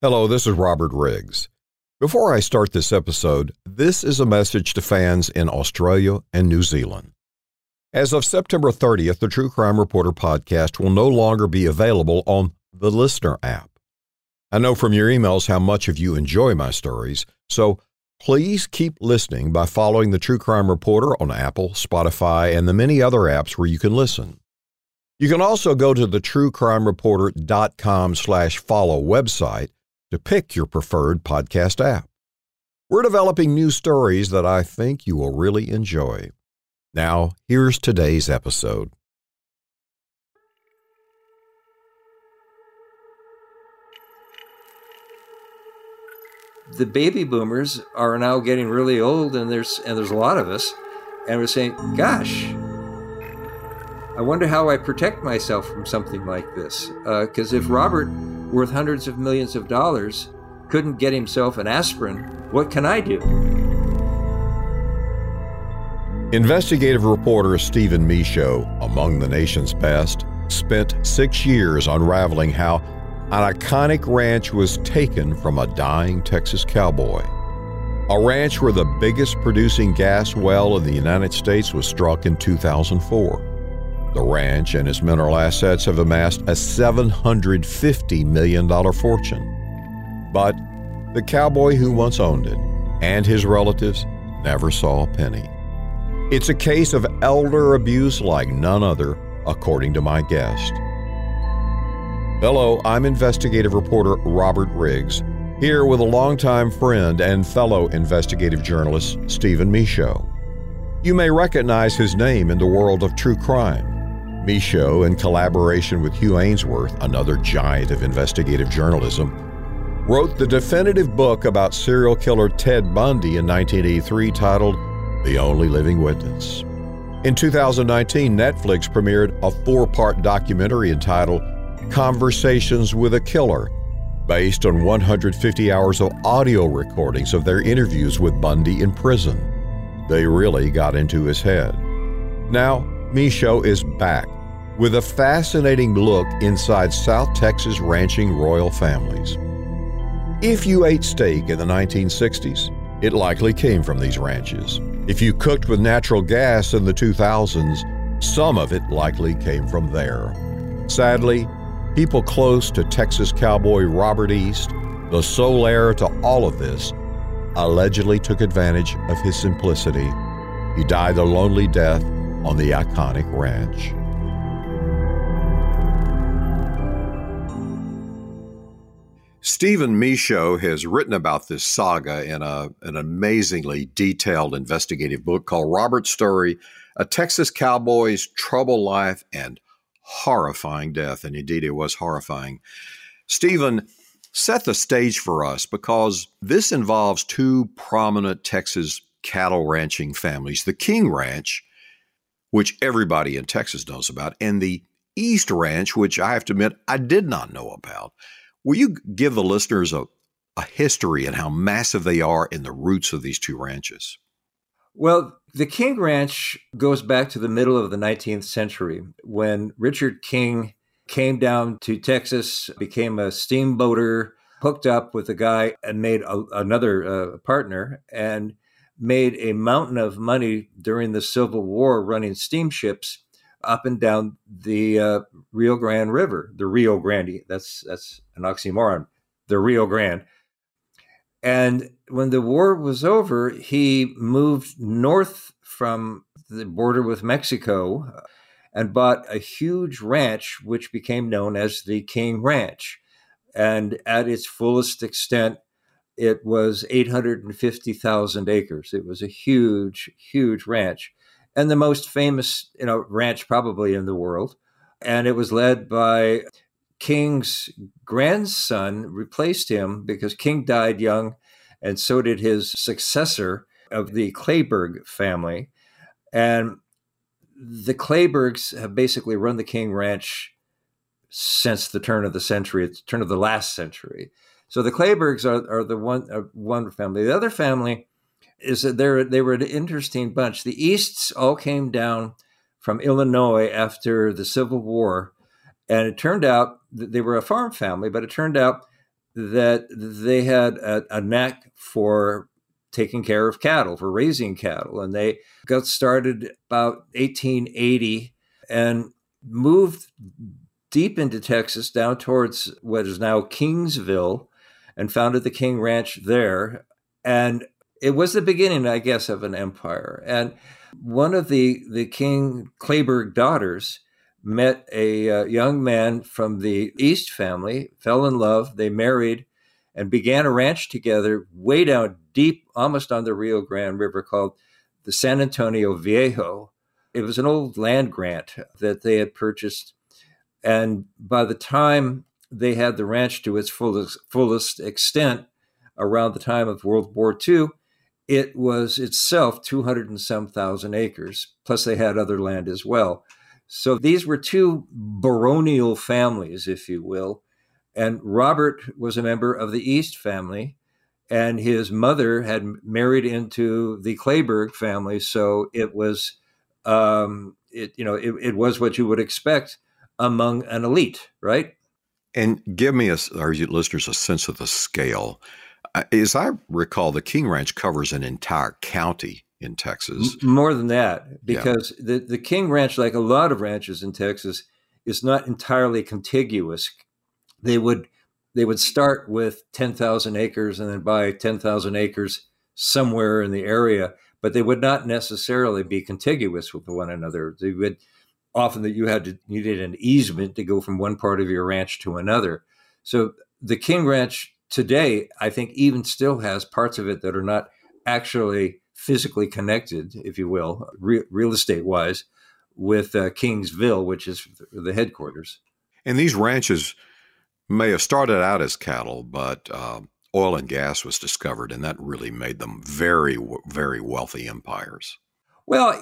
Hello, this is Robert Riggs. Before I start this episode, this is a message to fans in Australia and New Zealand. As of September 30th, the True Crime Reporter podcast will no longer be available on the Listener app. I know from your emails how much of you enjoy my stories, so please keep listening by following the True Crime Reporter on Apple, Spotify, and the many other apps where you can listen. You can also go to the truecrimereporter.com/follow website to pick your preferred podcast app. We're developing new stories that I think you will really enjoy. Now, here's today's episode. The baby boomers are now getting really old, and there's a lot of us, and we're saying, gosh, I wonder how I protect myself from something like this. Because if Robert, worth hundreds of millions of dollars, couldn't get himself an aspirin, what can I do? Investigative reporter Stephen Michaud, among the nation's best, spent 6 years unraveling how an iconic ranch was taken from a dying Texas cowboy. A ranch where the biggest producing gas well in the United States was struck in 2004. The ranch and its mineral assets have amassed a $750 million fortune. But the cowboy who once owned it and his relatives never saw a penny. It's a case of elder abuse like none other, according to my guest. Hello, I'm investigative reporter Robert Riggs, here with a longtime friend and fellow investigative journalist Stephen Michaud. You may recognize his name in the world of true crime. Michaud, in collaboration with Hugh Ainsworth, another giant of investigative journalism, wrote the definitive book about serial killer Ted Bundy in 1983 titled The Only Living Witness. In 2019, Netflix premiered a 4-part documentary entitled Conversations with a Killer, based on 150 hours of audio recordings of their interviews with Bundy in prison. They really got into his head. Now, Michaud is back with a fascinating look inside South Texas ranching royal families. If you ate steak in the 1960s, it likely came from these ranches. If you cooked with natural gas in the 2000s, some of it likely came from there. Sadly, people close to Texas cowboy Robert East, the sole heir to all of this, allegedly took advantage of his simplicity. He died a lonely death on the iconic ranch. Stephen Michaud has written about this saga in an amazingly detailed investigative book called Robert's Story, A Texas Cowboy's Troubled Life and Horrifying Death. And indeed, it was horrifying. Stephen, set the stage for us, because this involves two prominent Texas cattle ranching families, the King Ranch, which everybody in Texas knows about, and the East Ranch, which I have to admit I did not know about. Will you give the listeners a history and how massive they are in the roots of these two ranches? Well, the King Ranch goes back to the middle of the 19th century when Richard King came down to Texas, became a steamboater, hooked up with a guy and made another partner, and made a mountain of money during the Civil War running steamships up and down the Rio Grande River, the Rio Grande. That's an oxymoron, the Rio Grande. And when the war was over, he moved north from the border with Mexico and bought a huge ranch, which became known as the King Ranch. And at its fullest extent, it was 850,000 acres. It was a huge, huge ranch, and the most famous, ranch probably in the world. And it was led by King's grandson, replaced him because King died young, and so did his successor of the Kleberg family. And the Klebergs have basically run the King Ranch since the turn of the century, the turn of the last century. So the Klebergs are the one family. The other family is that they were an interesting bunch. The Easts all came down from Illinois after the Civil War, and it turned out that they were a farm family, but it turned out that they had a knack for taking care of cattle, for raising cattle. And they got started about 1880 and moved deep into Texas, down towards what is now Kingsville, and founded the King Ranch there. And it was the beginning, I guess, of an empire. And one of the King Clayburgh daughters met a young man from the East family, fell in love, they married, and began a ranch together way down deep, almost on the Rio Grande River, called the San Antonio Viejo. It was an old land grant that they had purchased. And by the time they had the ranch to its fullest extent, around the time of World War II, it was itself 200 and some thousand acres. Plus, they had other land as well. So these were two baronial families, if you will. And Robert was a member of the East family, and his mother had married into the Clayburgh family. So it was, it was what you would expect among an elite, right? And give me, our listeners, a sense of the scale. As I recall, the King Ranch covers an entire county in Texas. More than that, because the King Ranch, like a lot of ranches in Texas, is not entirely contiguous. They would start with 10,000 acres and then buy 10,000 acres somewhere in the area, but they would not necessarily be contiguous with one another. They would often that you needed an easement to go from one part of your ranch to another. So the King Ranch today, I think, even still has parts of it that are not actually physically connected, if you will, real estate wise, with Kingsville, which is the headquarters. And these ranches may have started out as cattle, but oil and gas was discovered, and that really made them very, very wealthy empires. Well,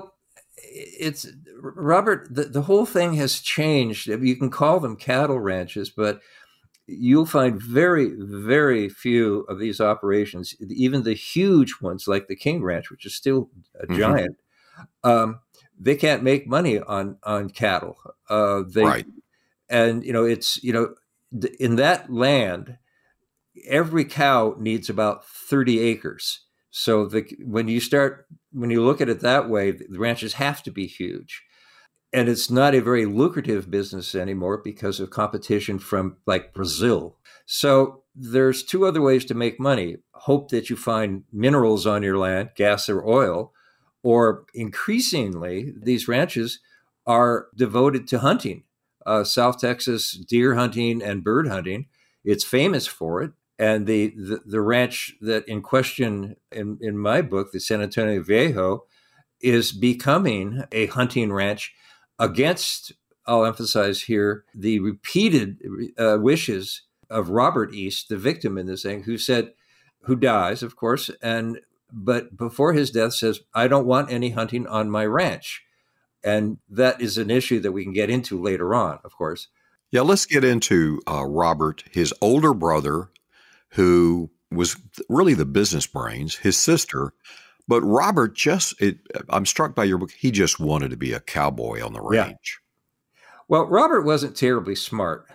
it's Robert, the whole thing has changed. You can call them cattle ranches, but you'll find very, very few of these operations, even the huge ones like the King Ranch, which is still a giant. They can't make money on cattle. Right. And, it's, in that land, every cow needs about 30 acres. So when you look at it that way, the ranches have to be huge. And it's not a very lucrative business anymore because of competition from like Brazil. So there's two other ways to make money. Hope that you find minerals on your land, gas or oil, or increasingly, these ranches are devoted to hunting. South Texas deer hunting and bird hunting. It's famous for it. And the ranch that in question in my book, the San Antonio Viejo, is becoming a hunting ranch against, I'll emphasize here, the repeated wishes of Robert East, the victim in this thing, who dies, of course, but before his death says, I don't want any hunting on my ranch. And that is an issue that we can get into later on, of course. Yeah, let's get into Robert, his older brother, who was really the business brains, his sister. But Robert I'm struck by your book, he just wanted to be a cowboy on the range. Well, Robert wasn't terribly smart.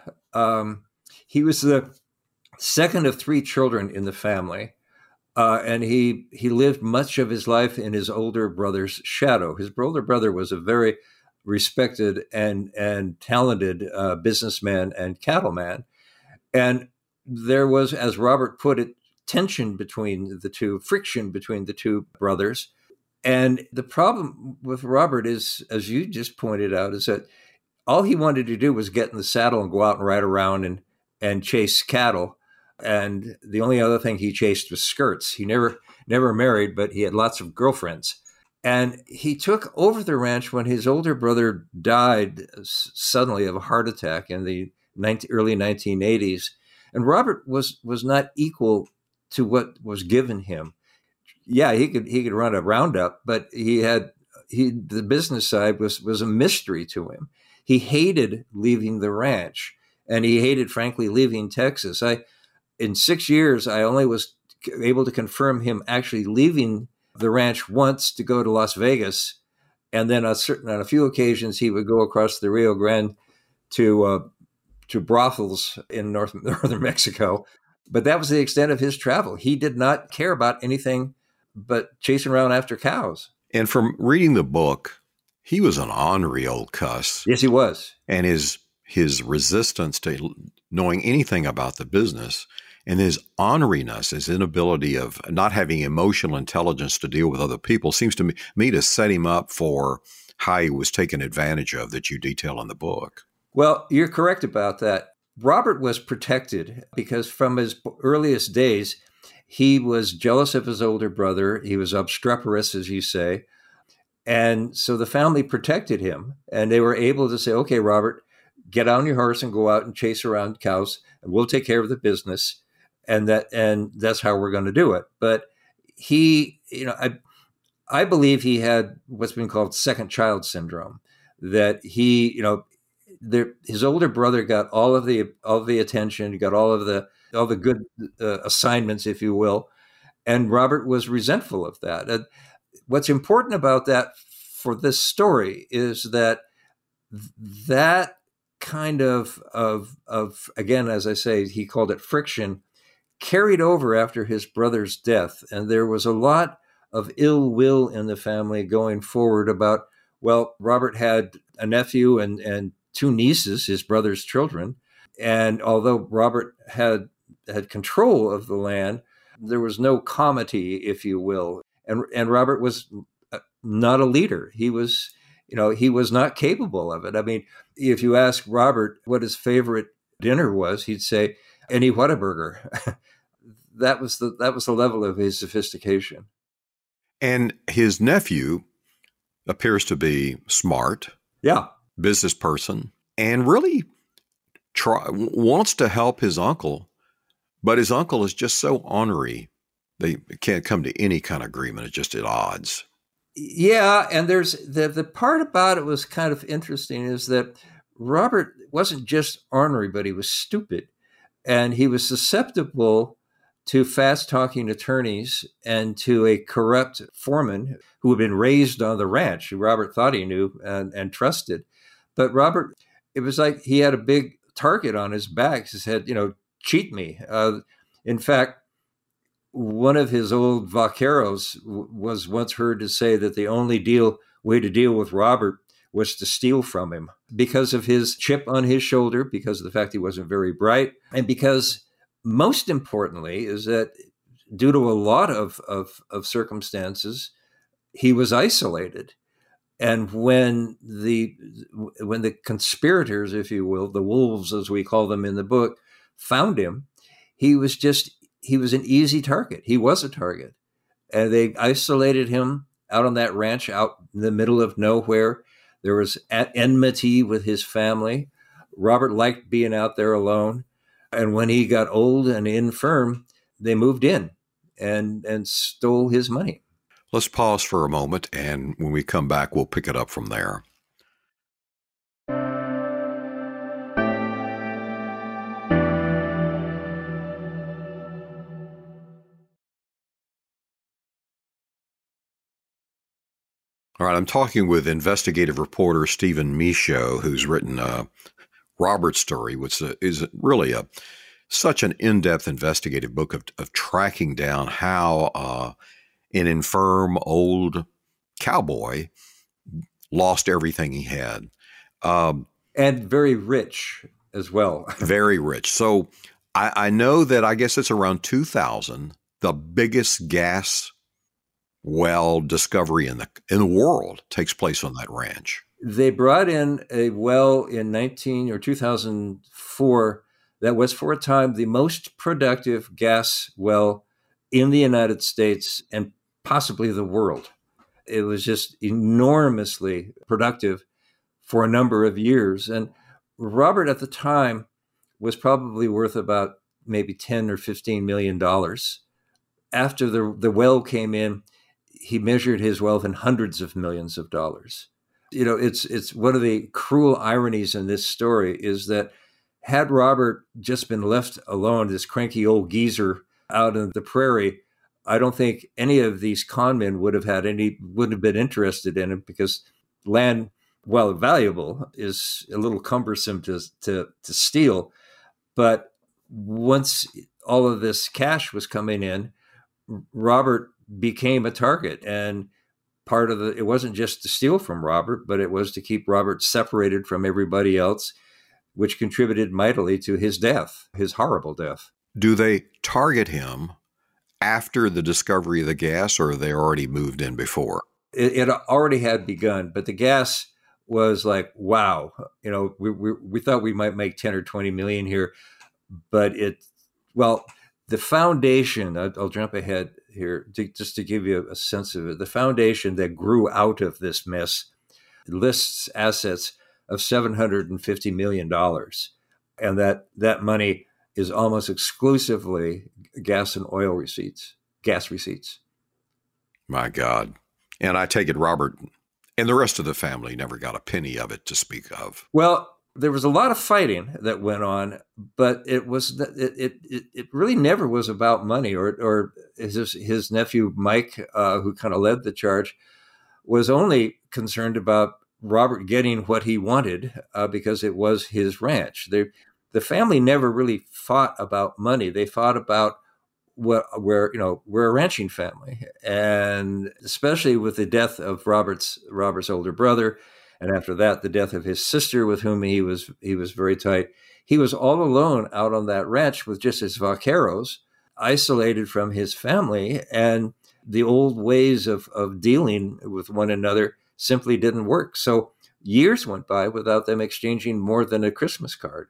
He was the second of three children in the family. And he lived much of his life in his older brother's shadow. His older brother was a very respected and talented businessman and cattleman. And there was, as Robert put it, tension between the two, friction between the two brothers. And the problem with Robert is, as you just pointed out, is that all he wanted to do was get in the saddle and go out and ride around and chase cattle. And the only other thing he chased was skirts. He never married, but he had lots of girlfriends. And he took over the ranch when his older brother died suddenly of a heart attack in the early 1980s. And Robert was not equal to what was given him. Yeah, he could run a roundup, but the business side was a mystery to him. He hated leaving the ranch, and he hated, frankly, leaving Texas. In 6 years, I only was able to confirm him actually leaving the ranch once to go to Las Vegas, and then on a few occasions he would go across the Rio Grande to to brothels in northern Mexico. But that was the extent of his travel. He did not care about anything but chasing around after cows. And from reading the book, he was an ornery old cuss. Yes, he was. And his resistance to knowing anything about the business and his orneriness, his inability of not having emotional intelligence to deal with other people seems to me to set him up for how he was taken advantage of that you detail in the book. Well, you're correct about that. Robert was protected because from his earliest days, he was jealous of his older brother. He was obstreperous, as you say. And so the family protected him, and they were able to say, okay, Robert, get on your horse and go out and chase around cows, and we'll take care of the business. And that's how we're going to do it. But he, I believe he had what's been called second child syndrome, that he, his older brother got all of the attention, he got all the good assignments, if you will, and Robert was resentful of that. And what's important about that for this story is that kind of again, as I say, he called it friction, carried over after his brother's death, and there was a lot of ill will in the family going forward about, well, Robert had a nephew and two nieces, his brother's children. And although Robert had control of the land, there was no comity, if you will. And Robert was not a leader. He was not capable of it. I mean, if you ask Robert what his favorite dinner was, he'd say, any Whataburger. That was the level of his sophistication. And his nephew appears to be smart. Yeah. Business person, and really wants to help his uncle, but his uncle is just so ornery. They can't come to any kind of agreement. It's just at odds. Yeah, and there's the part about it was kind of interesting is that Robert wasn't just ornery, but he was stupid, and he was susceptible to fast-talking attorneys and to a corrupt foreman who had been raised on the ranch, who Robert thought he knew and trusted. But Robert, it was like he had a big target on his back. He said, cheat me. In fact, one of his old vaqueros was once heard to say that the only way to deal with Robert was to steal from him because of his chip on his shoulder, because of the fact he wasn't very bright, and because, most importantly, is that due to a lot of circumstances, he was isolated. And when the conspirators, if you will, the wolves, as we call them in the book, found him, he was an easy target. He was a target. And they isolated him out on that ranch out in the middle of nowhere. There was enmity with his family. Robert liked being out there alone. And when he got old and infirm, they moved in and stole his money. Let's pause for a moment, and when we come back, we'll pick it up from there. All right, I'm talking with investigative reporter Stephen Michaud, who's written Robert's Story, which is really such an in-depth investigative book of tracking down how an infirm old cowboy lost everything he had. And very rich as well. Very rich. So I know that I guess it's around 2000, the biggest gas well discovery in the world takes place on that ranch. They brought in a well in 2004 that was for a time the most productive gas well in the United States and possibly the world. It was just enormously productive for a number of years. And Robert at the time was probably worth about maybe $10 or $15 million. After the well came in, he measured his wealth in hundreds of millions of dollars. It's one of the cruel ironies in this story is that had Robert just been left alone, this cranky old geezer out in the prairie, I don't think any of these con men wouldn't have been interested in him because land while valuable, is a little cumbersome to steal. But once all of this cash was coming in, Robert became a target. And it wasn't just to steal from Robert, but it was to keep Robert separated from everybody else, which contributed mightily to his death, his horrible death. Do they target him after the discovery of the gas, or they already moved in before? It already had begun, but the gas was like, wow, we thought we might make 10 or 20 million here, but the foundation, I'll jump ahead here just to give you a sense of it. The foundation that grew out of this mess lists assets of $750 million. And that money is almost exclusively gas and oil receipts, gas receipts. My God. And I take it Robert and the rest of the family never got a penny of it to speak of. Well, there was a lot of fighting that went on, but it really never was about money. Or his nephew Mike, who kind of led the charge, was only concerned about Robert getting what he wanted because it was his ranch. The family never really fought about money. They fought about we're a ranching family, and especially with the death of Robert's older brother, and after that, the death of his sister, with whom he was very tight. He was all alone out on that ranch with just his vaqueros, isolated from his family, and the old ways of dealing with one another simply didn't work. So years went by without them exchanging more than a Christmas card.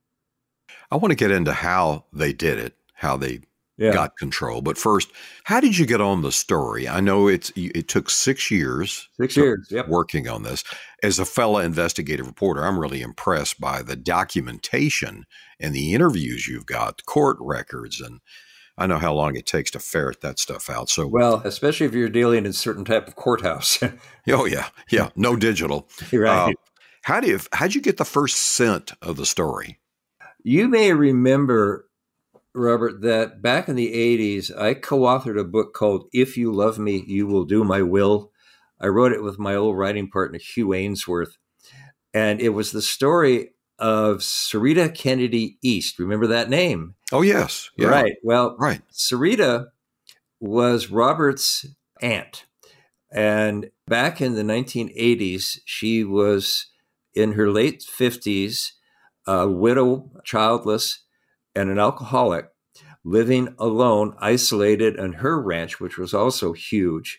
I want to get into how they did it, how they got control. But first, how did you get on the story? I know it took 6 years. 6 years, yep. Working on this. As a fellow investigative reporter, I'm really impressed by the documentation and the interviews you've got, court records, and I know how long it takes to ferret that stuff out. So, well, especially if you're dealing in a certain type of courthouse. Oh yeah, no digital. Right. How'd you get the first scent of the story? You may remember, Robert, that back in the 80s, I co-authored a book called If You Love Me, You Will Do My Will. I wrote it with my old writing partner, Hugh Ainsworth. And it was the story of Sarita Kennedy East. Remember that name? Oh, yes. Yeah. Right. Well, right. Sarita was Robert's aunt. And back in the 1980s, she was in her late 50s, a widow, childless, and an alcoholic, living alone, isolated on her ranch, which was also huge.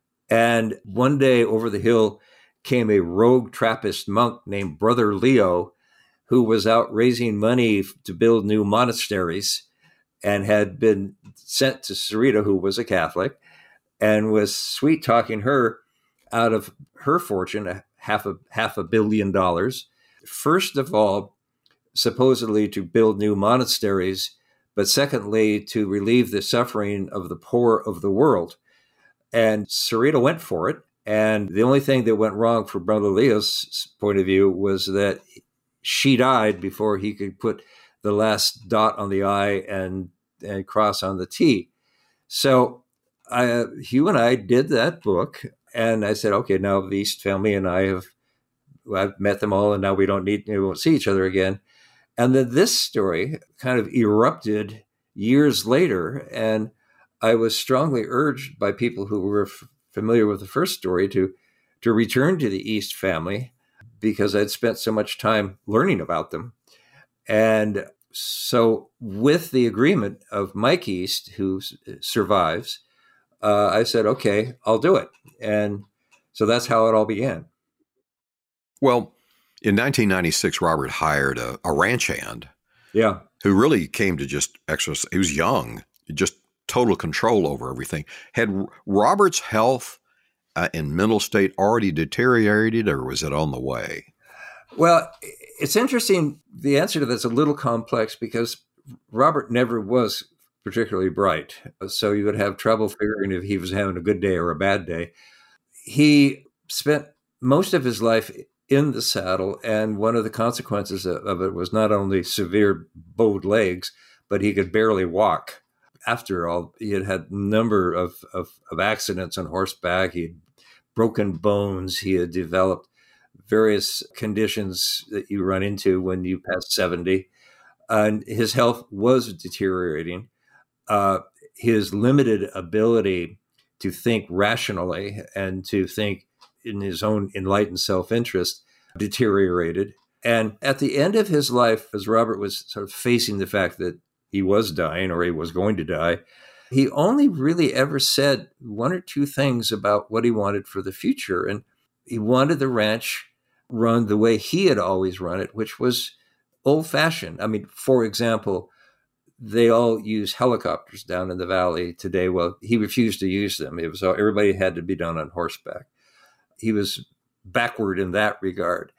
And one day over the hill came a rogue Trappist monk named Brother Leo, who was out raising money to build new monasteries and had been sent to Sarita, who was a Catholic, and was sweet talking her out of her fortune, half $500 million. First of all, supposedly to build new monasteries, but secondly, to relieve the suffering of the poor of the world. And Sarita went for it. And the only thing that went wrong from Brother Leo's point of view was that she died before he could put the last dot on the I and cross on the T. So Hugh and I did that book. And I said, okay, now the East family and I've met them all, and now we won't see each other again. And then this story kind of erupted years later, and I was strongly urged by people who were familiar with the first story to return to the East family because I'd spent so much time learning about them. And so with the agreement of Mike East, who survives, I said, okay, I'll do it. And so that's how it all began. Well, in 1996, Robert hired a ranch hand. Yeah. Who really came to just exercise. He was young, just total control over everything. Had Robert's health and mental state already deteriorated, or was it on the way? Well, it's interesting. The answer to that's a little complex because Robert never was particularly bright. So you would have trouble figuring if he was having a good day or a bad day. He spent most of his life in the saddle, and one of the consequences of it was not only severe bowed legs, but he could barely walk. After all, he had a number of accidents on horseback. He had broken bones. He had developed various conditions that you run into when you pass 70. And his health was deteriorating. His limited ability to think rationally and to think in his own enlightened self-interest deteriorated. And at the end of his life, as Robert was sort of facing the fact that he was dying or he was going to die, he only really ever said one or two things about what he wanted for the future. And he wanted the ranch run the way he had always run it, which was old-fashioned. I mean, for example, they all use helicopters down in the valley today. Well, he refused to use them. It was everybody had to be done on horseback. He was backward in that regard.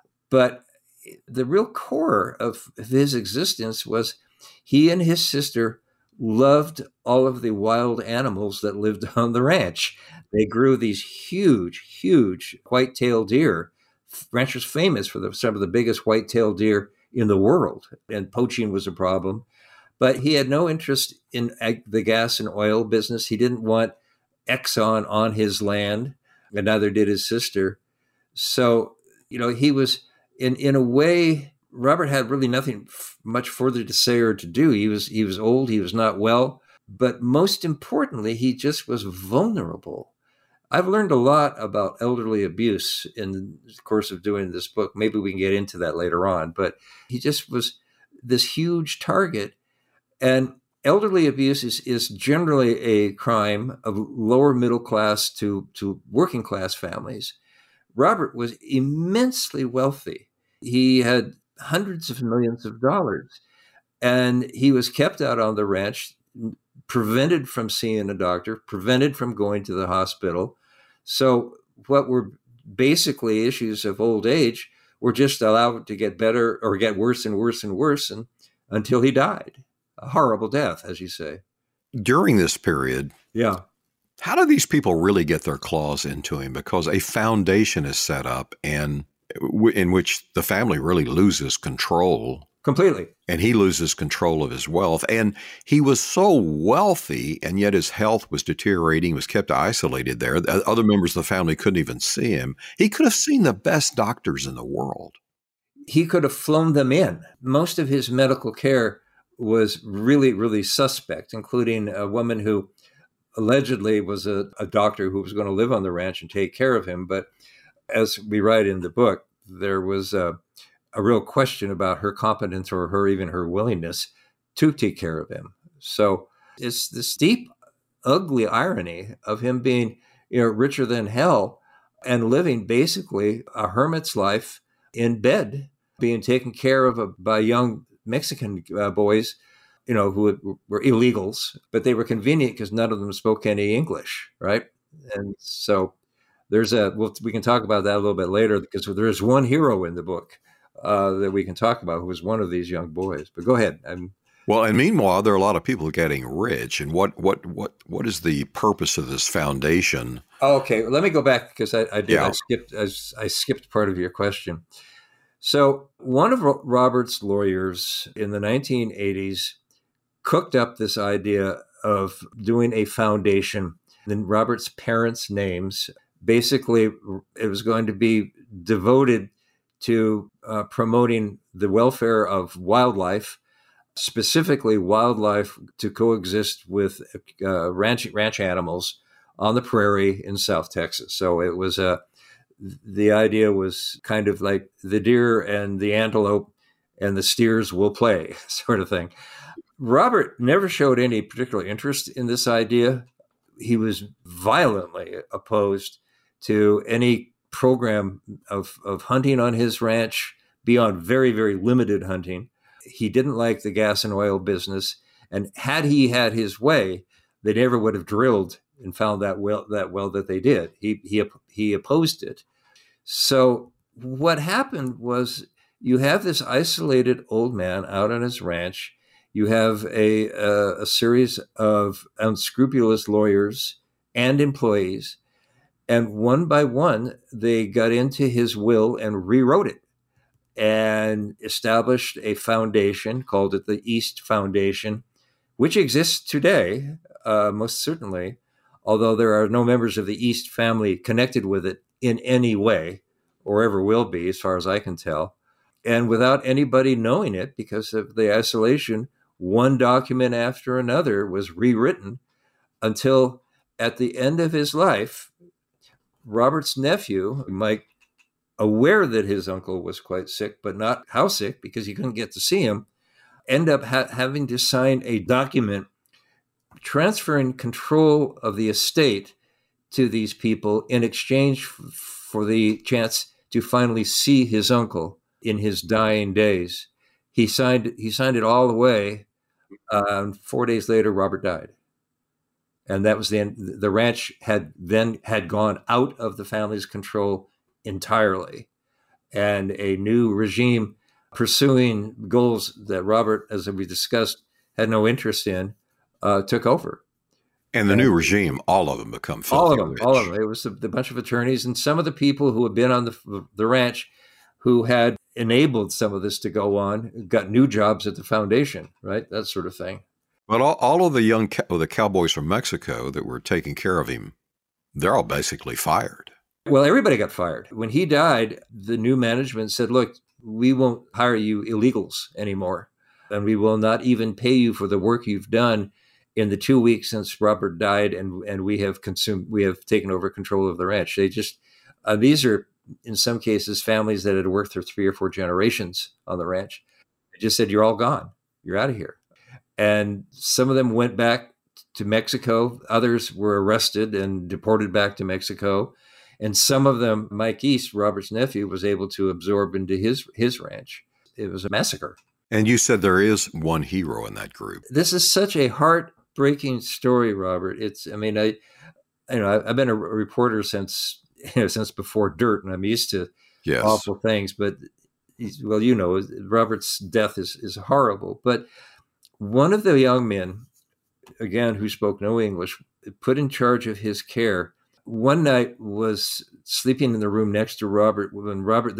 But the real core of his existence was he and his sister loved all of the wild animals that lived on the ranch. They grew these huge, huge white-tailed deer. Ranch was famous for some of the biggest white-tailed deer in the world, and poaching was a problem. But he had no interest in the gas and oil business. He didn't want Exxon on his land, and neither did his sister. So, he was, in a way, Robert had really nothing much further to say or to do. He was old, he was not well, but most importantly, he just was vulnerable. I've learned a lot about elderly abuse in the course of doing this book. Maybe we can get into that later on, but he just was this huge target. And elderly abuse is generally a crime of lower middle class to working class families. Robert was immensely wealthy. He had hundreds of millions of dollars, and he was kept out on the ranch, prevented from seeing a doctor, prevented from going to the hospital. So what were basically issues of old age were just allowed to get better or get worse and worse and worse until he died. A horrible death, as you say. During this period, yeah, how do these people really get their claws into him? Because a foundation is set up and in which the family really loses control. Completely. And he loses control of his wealth. And he was so wealthy, and yet his health was deteriorating, was kept isolated there. Other members of the family couldn't even see him. He could have seen the best doctors in the world. He could have flown them in. Most of his medical care was really, really suspect, including a woman who allegedly was a doctor who was going to live on the ranch and take care of him. But as we write in the book, there was a real question about her competence or even her willingness to take care of him. So it's this deep, ugly irony of him being, richer than hell and living basically a hermit's life in bed, being taken care of by young Mexican boys, who were illegals, but they were convenient because none of them spoke any English, right? And so we can talk about that a little bit later because there is one hero in the book that we can talk about who was one of these young boys. But go ahead. Well, and meanwhile, there are a lot of people getting rich. And what is the purpose of this foundation? Okay, let me go back because I skipped part of your question. So one of Robert's lawyers in the 1980s cooked up this idea of doing a foundation in Robert's parents' names. Basically, it was going to be devoted to promoting the welfare of wildlife, specifically wildlife to coexist with ranch animals on the prairie in South Texas. So it was the idea was kind of like the deer and the antelope and the steers will play sort of thing. Robert never showed any particular interest in this idea. He was violently opposed to any program of hunting on his ranch beyond very, very limited hunting. He didn't like the gas and oil business. And had he had his way, they never would have drilled and found that well that they did. He opposed it. So what happened was you have this isolated old man out on his ranch. You have a series of unscrupulous lawyers and employees. And one by one, they got into his will and rewrote it and established a foundation, called it the East Foundation, which exists today, most certainly, although there are no members of the East family connected with it in any way. or ever will be, as far as I can tell. And without anybody knowing it, because of the isolation, one document after another was rewritten until at the end of his life, Robert's nephew, Mike, aware that his uncle was quite sick, but not how sick, because he couldn't get to see him, end up having to sign a document transferring control of the estate to these people in exchange for the chance to finally see his uncle in his dying days. He signed it all away. 4 days later, Robert died. And that was the end. The ranch had gone out of the family's control entirely. And a new regime pursuing goals that Robert, as we discussed, had no interest in, took over. And the new regime, all of them become filthy rich. All of them. It was a bunch of attorneys and some of the people who had been on the ranch who had enabled some of this to go on, got new jobs at the foundation, right? That sort of thing. But all of the cowboys from Mexico that were taking care of him, they're all basically fired. Well, everybody got fired. When he died, the new management said, look, we won't hire you illegals anymore, and we will not even pay you for the work you've done in the 2 weeks since Robert died, and we have taken over control of the ranch. They just, these are, in some cases, families that had worked for 3 or 4 generations on the ranch. They just said, you're all gone. You're out of here. And some of them went back to Mexico. Others were arrested and deported back to Mexico. And some of them, Mike East, Robert's nephew, was able to absorb into his ranch. It was a massacre. And you said there is one hero in that group. This is such a heartbreaking story, Robert. I've been a reporter since before Dirt, and I'm used to awful things. But Robert's death is horrible. But one of the young men, again, who spoke no English, put in charge of his care, one night was sleeping in the room next to Robert. When Robert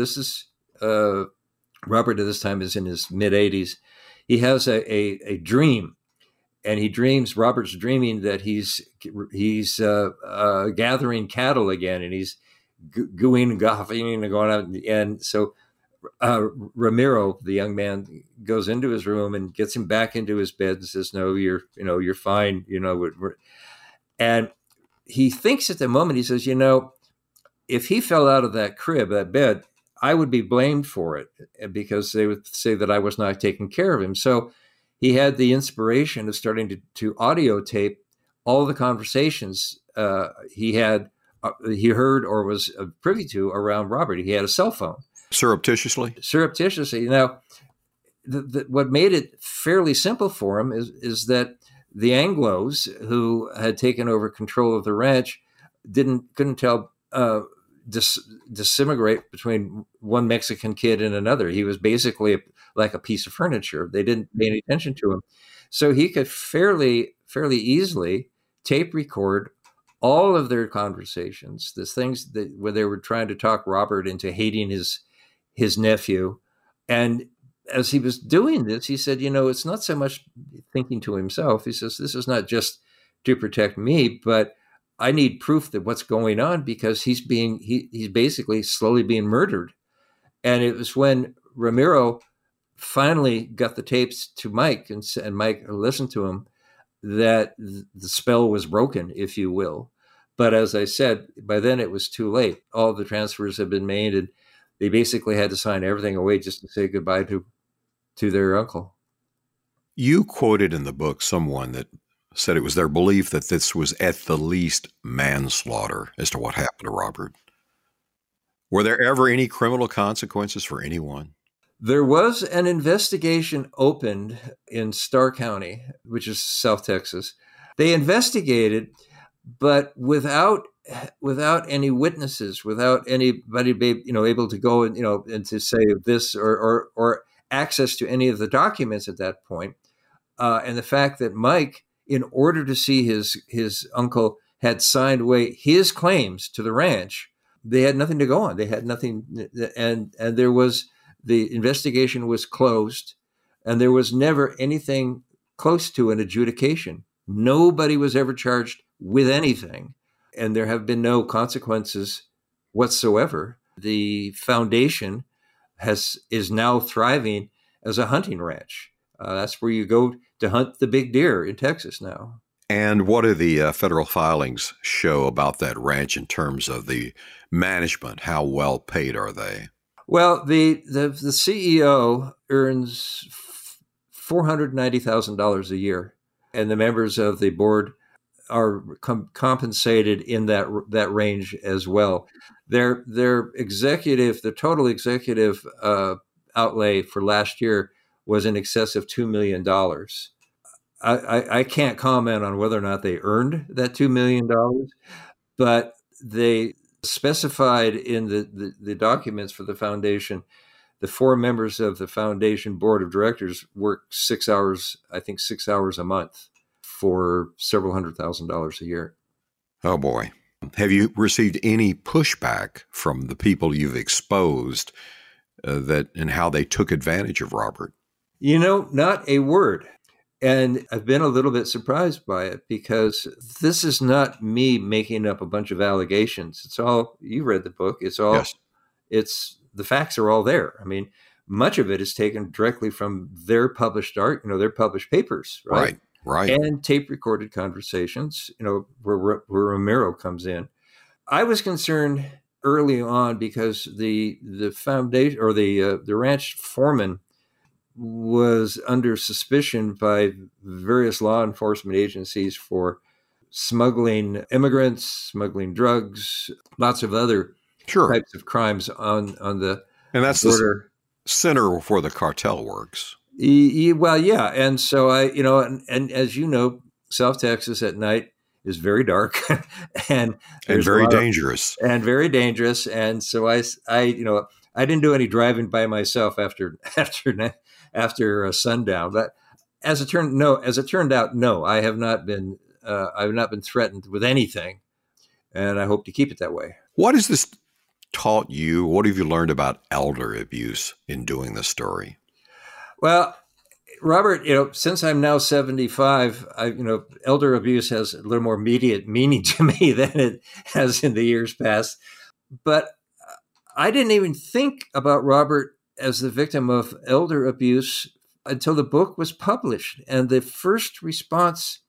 at this time is in his mid-80s, he has a dream, and Robert's dreaming that he's gathering cattle again, and he's gooing and guffing and going out. And so Ramiro, the young man, goes into his room and gets him back into his bed and says, no, you're fine. And he thinks at the moment, he says, if he fell out of that bed, I would be blamed for it because they would say that I was not taking care of him. So he had the inspiration of starting to audio tape all the conversations he heard or was privy to around Robert. He had a cell phone. Surreptitiously. Now, what made it fairly simple for him is that the Anglos, who had taken over control of the ranch, couldn't tell disseminate between one Mexican kid and another. He was basically like a piece of furniture. They didn't pay any attention to him, so he could fairly easily tape record all of their conversations. The things where they were trying to talk Robert into hating his nephew, and as he was doing this, he said, it's not so much thinking to himself. He says, this is not just to protect me, but I need proof that what's going on, because he's basically slowly being murdered. And it was when Ramiro finally got the tapes to Mike and Mike listened to him that the spell was broken, if you will. But as I said, by then it was too late. All the transfers had been made, and they basically had to sign everything away just to say goodbye to their uncle. You quoted in the book someone that said it was their belief that this was at the least manslaughter as to what happened to Robert. Were there ever any criminal consequences for anyone? There was an investigation opened in Starr County, which is South Texas. They investigated, but without any witnesses, without anybody able to go and to say this or access to any of the documents at that point. And the fact that Mike, in order to see his uncle, had signed away his claims to the ranch, they had nothing to go on. They had nothing, and the investigation was closed, and there was never anything close to an adjudication. Nobody was ever charged with anything, and there have been no consequences whatsoever. the foundation is now thriving as a hunting ranch. That's where you go to hunt the big deer in Texas now. And what do the federal filings show about that ranch in terms of the management? How well paid are they? Well, the CEO earns $490,000 a year, and the members of the board are compensated in that range as well. Their executive, the total executive outlay for last year was in excess of $2 million. I can't comment on whether or not they earned that $2 million, but they specified in the documents for the foundation, the 4 members of the foundation board of directors work 6 hours, I think 6 hours a month for several $100,000 a year. Oh, boy. Have you received any pushback from the people you've exposed and how they took advantage of Robert? Not a word. And I've been a little bit surprised by it because this is not me making up a bunch of allegations. It's all, you read the book. It's all, yes. The facts are all there. I mean, much of it is taken directly from their published art, their published papers, right? Right. And tape recorded conversations, where Romero comes in. I was concerned early on because the foundation or the ranch foreman was under suspicion by various law enforcement agencies for smuggling immigrants, smuggling drugs, lots of other types of crimes on the and that's border. The center for the cartel works. Well, yeah, and so and as you know, South Texas at night is very dark and very dangerous. And so I didn't do any driving by myself after sundown. But as it turned out, no, I have not been. I've not been threatened with anything, and I hope to keep it that way. What has this taught you? What have you learned about elder abuse in doing this story? Well, Robert, since I'm now 75, elder abuse has a little more immediate meaning to me than it has in the years past. But I didn't even think about Robert as the victim of elder abuse until the book was published. And the first response,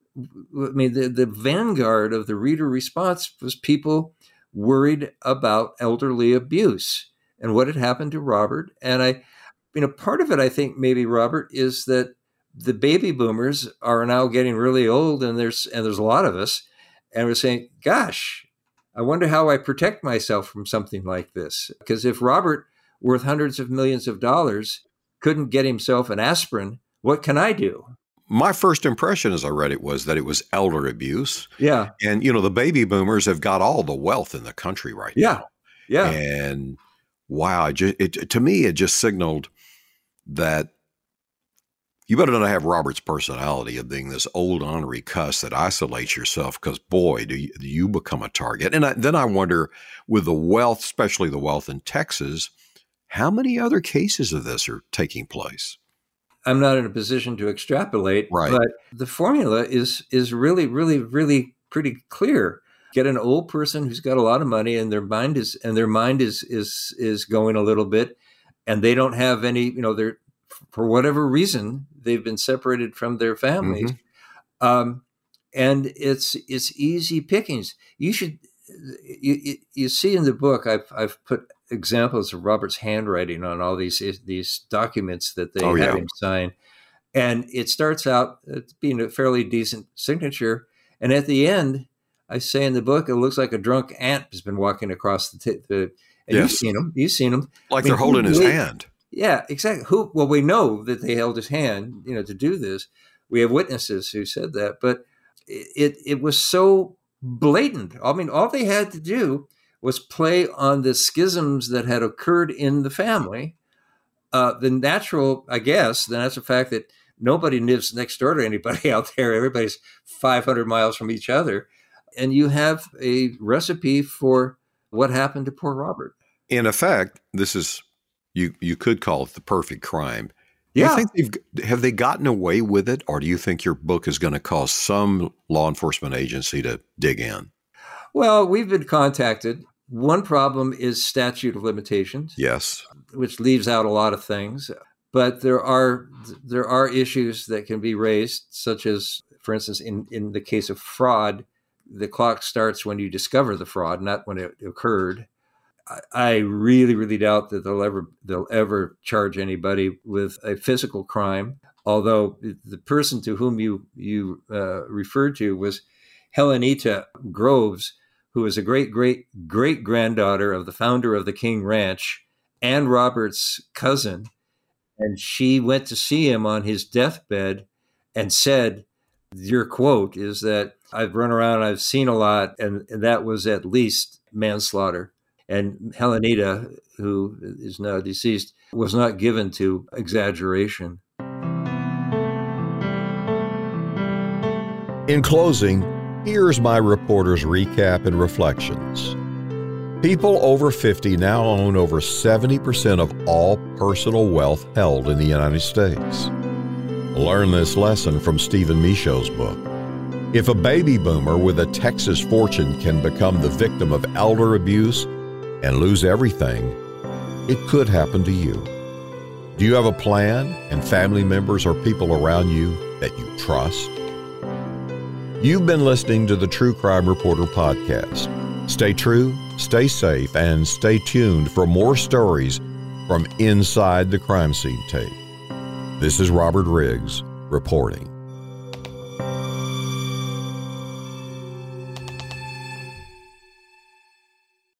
the vanguard of the reader response was people worried about elderly abuse and what had happened to Robert. And part of it, I think maybe, Robert, is that the baby boomers are now getting really old, and there's a lot of us, and we're saying, gosh, I wonder how I protect myself from something like this. Because if Robert, worth hundreds of millions of dollars, couldn't get himself an aspirin, what can I do? My first impression as I read it was that it was elder abuse. Yeah. And, the baby boomers have got all the wealth in the country right now. Yeah. And wow, to me, it just signaled that you better not have Robert's personality of being this old ornery cuss that isolates yourself, because boy, do you become a target. And then I wonder, with the wealth, especially the wealth in Texas, how many other cases of this are taking place? I'm not in a position to extrapolate, right. But the formula is really, really, really pretty clear. Get an old person who's got a lot of money, and their mind is going a little bit, and they don't have any, they're, for whatever reason, they've been separated from their families. Mm-hmm. And it's easy pickings. You see in the book, I've put examples of Robert's handwriting on all these documents that they had him sign. And it starts out being a fairly decent signature. And at the end, I say in the book, it looks like a drunk ant has been walking across the and yes. You've seen them. Like they're holding his hand. Yeah, exactly. Well, we know that they held his hand, to do this. We have witnesses who said that, but it was so blatant. I mean, all they had to do was play on the schisms that had occurred in the family. The natural fact that nobody lives next door to anybody out there. Everybody's 500 miles from each other. And you have a recipe for what happened to poor Robert. In effect, this is, you could call it the perfect crime. Yeah. You think have they gotten away with it, or do you think your book is going to cause some law enforcement agency to dig in? Well, we've been contacted One problem is statute of limitations. Yes. Which leaves out a lot of things. But there are issues that can be raised, such as, for instance, in the case of fraud, the clock starts when you discover the fraud, not when it occurred. I really, really doubt that they'll ever charge anybody with a physical crime. Although the person to whom you referred to was Helenita Groves, who was a great granddaughter of the founder of the King Ranch and Robert's cousin. And she went to see him on his deathbed and said, your quote is that, I've run around, I've seen a lot, and that was at least manslaughter. And Helenita, who is now deceased, was not given to exaggeration. In closing, here's my reporter's recap and reflections. People over 50 now own over 70% of all personal wealth held in the United States. Learn this lesson from Stephen Michaud's book. If a baby boomer with a Texas fortune can become the victim of elder abuse and lose everything, it could happen to you. Do you have a plan and family members or people around you that you trust? You've been listening to the True Crime Reporter podcast. Stay true, stay safe, and stay tuned for more stories from inside the crime scene tape. This is Robert Riggs reporting.